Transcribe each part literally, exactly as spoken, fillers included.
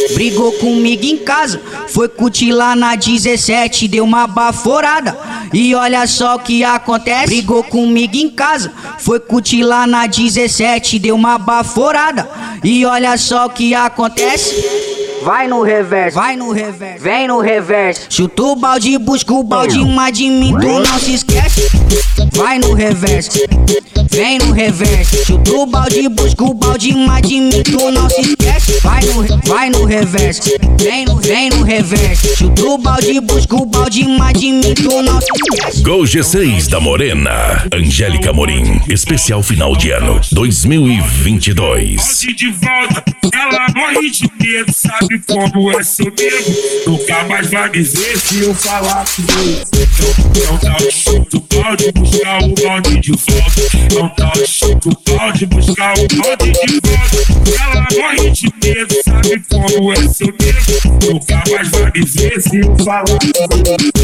Brigou comigo em casa, foi curtir lá na dezessete, deu uma baforada. E olha só o que acontece. Brigou comigo em casa, foi curtir lá na dezessete, deu uma baforada. E olha só o que acontece. Vai no reverso, vai no reverso, vem no reverso. Chuta o balde, busca o balde, mas de mim tu não se esquece. Vai no reverso, vem no reverso. Chuta o balde, busca o balde, mas de mim tu não se esquece. Vai no, vai no reverso, vem no, vem no reverso. Chuta o balde, busca o balde, mas de mim tu não se esquece. Gol G seis da Morena, Angélica Amorim, especial final de ano dois mil e vinte e dois. De volta, ela morre de medo, sabe como é seu medo. Nunca mais vai dizer se eu falar com você. Não tá o chuto, pode buscar o balde de volta. Não tá o chuto, pode buscar o balde de volta. Ela morre de medo, sabe como é seu medo. Nunca mais vai dizer se eu falar com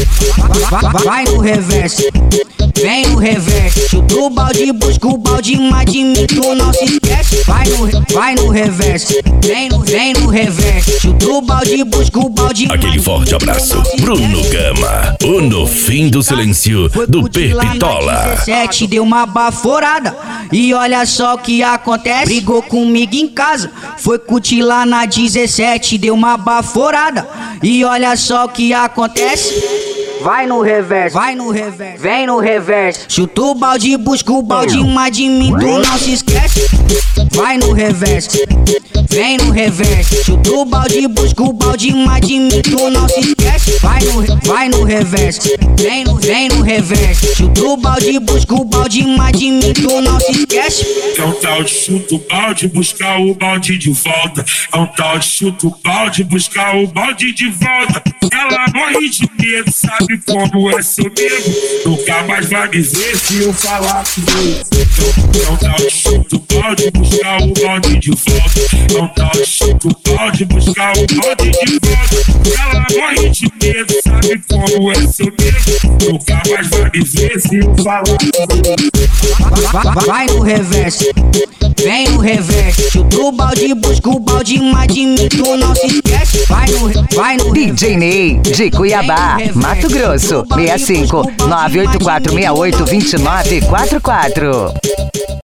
você. Vai no reverso, vem no reverso. Chuta o balde, busca o balde, mas de mim tu não se esquece. Vai no, vai no reverso, vem no, vem no reverso. Chuta o balde, busca o balde. Aquele forte abraço, Bruno Gama, o No Fim do Silêncio do Perpitola. dezessete, deu uma baforada. E olha só o que acontece. Brigou comigo em casa, foi curtir lá na dezessete, deu uma baforada. E olha só o que acontece. Vai no reverso, vai no reverso, vem no reverso. Chuta o balde, busca o balde, mas de mim tu não se esquece. Vai no reverso, vem no reverso. Chuta o balde, busca o balde, mas de mim tu não se esquece. Vai no, vai no reverso, vem no, vem no reverso. Chuta o balde, busca o balde, mas de mim tu não se esquece. É um tal de chuta o balde, buscar o balde de volta. É um tal de chuta o balde, buscar o balde de volta. Ela morre de medo, sabe como é seu medo. Nunca mais vai dizer se eu falar com você. É um tal de chuta o balde, buscar o balde de volta. É um tal de chuta o balde, buscar o balde de volta. Ela morre de medo, sabe como é seu medo. Nunca mais vai dizer se eu falar com você. Vai no reverso, vem no reverso. Chuta o balde, busca o balde, mas de mim tu não se esquece. Vai no, vai no D J Ney, de Cuiabá, Mato Grosso, seis cinco nove oito quatro seis oito dois nove quatro quatro.